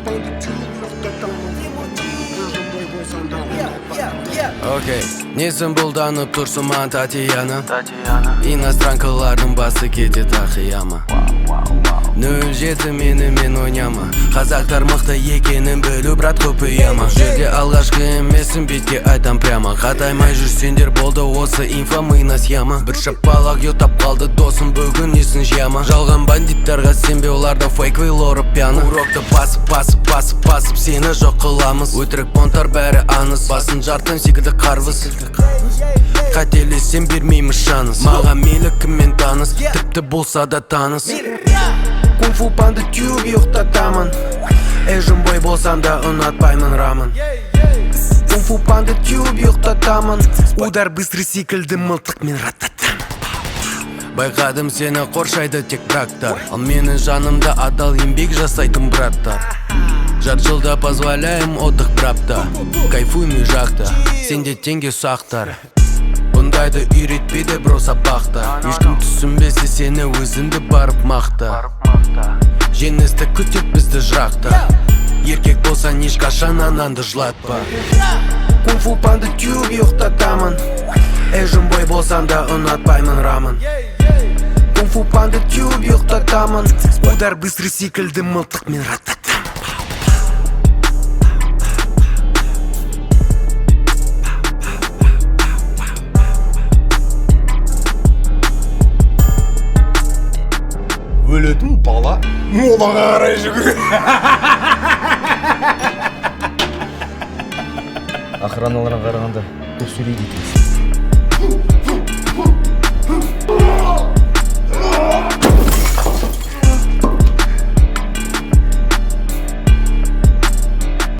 Окей, несін бұлданып тұрсың ман Татьяна Иностранкалардың басы кетет ақияма 07 мен ойнама Қазақтар мықты екенін білу брат көпейяма Жерде алғашқы емесін бетке айтам прямо Қатаймай жүрсендер болды осы инфа мына схема Бір шапалақ йотап қалды досым бүгін несін жияма Жалған бандиттарға сенбе оларда фейквей лоры пьяны Урокты басып сені жоқ қыламыз Өтірік понтар бәрі аңыз Басын жартын секілді қарвыз Қателесем бермейміз шаныз Маған мейлі кіммен таныс Тіпті болса да таныс Кунг-фу панда тюб ұйықтатамын Эжім бой болсам да ұнатпаймын рамын Кунг-фу панда тюб ұйықтатамын Удар быстрый секілді мылтық мен рататам Байқадым сені қоршайды тек брактар Ал менің жанымда адал еңбек жасайтын браттар Жарты жылда позволяем отдых брапта Кайфуймын жақта Сенде теңге сақтар Бұндайды үйретпейді бро сабақта Ешкім түсінбесе сені өзіңді барып мақта Жеңісті күтет бізді жырақта Еркек болсаң ешқашан ананды жылатпа Кунг-фу панда тюб ұйықтатамын Эжім бой болсам да ұнатпаймын рамын Кунг-фу панда тюб ұйықтатамын Удар быстрый секілді мылтық мен рататам Өлетін бала молаға қарай жүгіреді. Охраналарына қарағанда дұрыс сөйлейді екенсің.